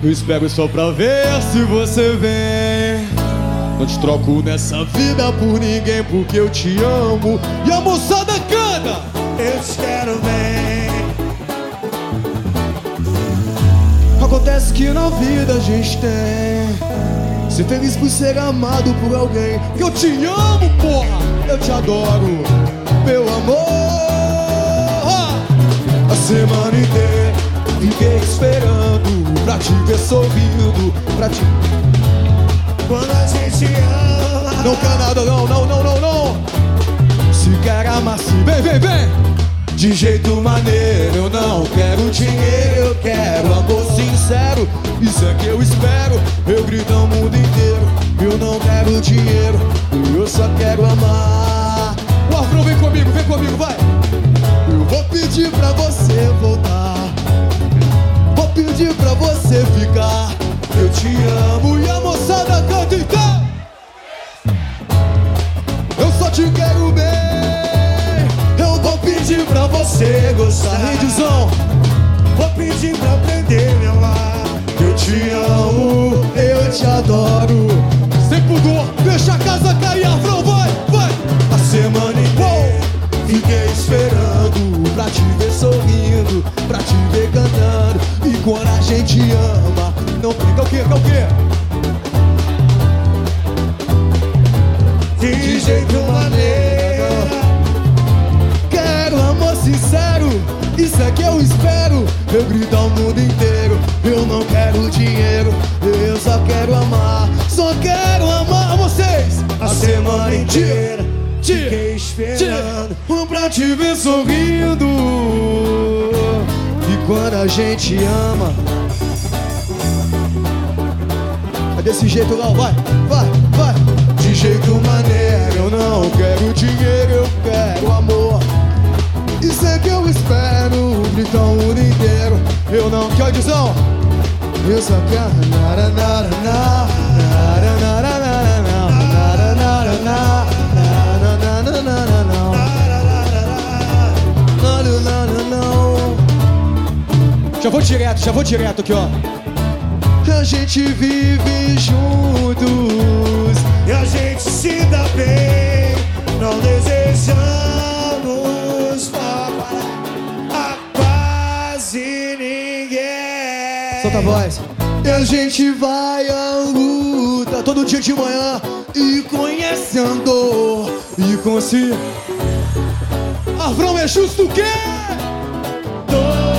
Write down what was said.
Eu espero só pra ver se você vem. Não te troco nessa vida por ninguém, porque eu te amo. E a moçada canta: eu te quero bem. Acontece que na vida a gente tem ser feliz por ser amado por alguém. Que eu te amo, porra, eu te adoro, meu amor. A semana inteira fiquei esperando pra te ver sorrindo, pra te... Quando a gente ama, não quer nada, não, não, não, não, não. Se quer amar, se vem, vem, vem. De jeito maneiro, eu não quero dinheiro, eu quero amor sincero. Isso é que eu espero, eu grito ao mundo inteiro. Eu não quero dinheiro, eu só quero amar. O Afro, vem comigo, vai. Eu vou pedir pra você voltar, vou pedir pra você ficar. Eu te amo e a moçada canta então. Eu só te quero bem. Eu vou pedir pra você gostar. Rendizão, vou pedir pra aprender a me amar. eu te amo, eu te adoro. Sem pudor, deixa a casa cair, Afro, vai, vai. A semana inteira fiquei esperando pra te ver sorrindo, pra te ver cantando. E quando a gente ama, não brinca, o quê, o quê? De jeito maneiro, quero amor sincero, isso é que eu espero. Eu grito ao mundo inteiro, eu não quero dinheiro, eu só quero amar, só quero amar vocês. a semana inteira fiquei esperando pra te ver sorrindo. E quando a gente ama, é desse jeito lá, vai, vai, vai. De jeito maneiro, eu não quero dinheiro, eu quero amor. Isso é que eu espero, grita o mundo inteiro. Eu não quero audição, eu só quero nada, nada, nada, nada, nada, nada, nada, nada, nada. Já vou direto aqui, ó. A gente vive juntos e a gente se dá bem. Não desejamos mal a quase ninguém. Solta a voz. E a gente vai à luta todo dia de manhã e conhece a dor e consigo. Afrão é justo o quê? Dor.